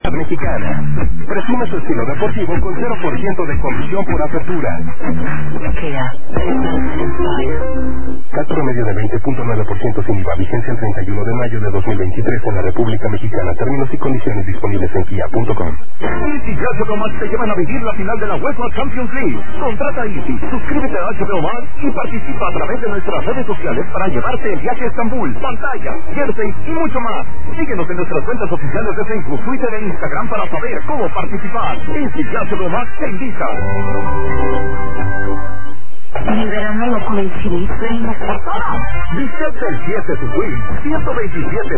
Mexicana. Presume su estilo deportivo con 0% de comisión por apertura. CAT promedio de 20.9% sin IVA. Vigencia el 31 de mayo de 2023 en la República Mexicana. Términos y condiciones disponibles en Kia.com. Easy y HBO Max te llevan a vivir la final de la UEFA Champions League. Contrata Easy, suscríbete a HBO Max y participa a través de nuestras redes sociales para llevarte el viaje a Estambul, pantalla, jersey y mucho más. Síguenos en nuestras cuentas oficiales de Facebook, Twitter e Instagram para saber cómo participar. Easy y HBO Max te invita. Mi verano lo coincidiste en la foto. Visita el 7 Suite, 127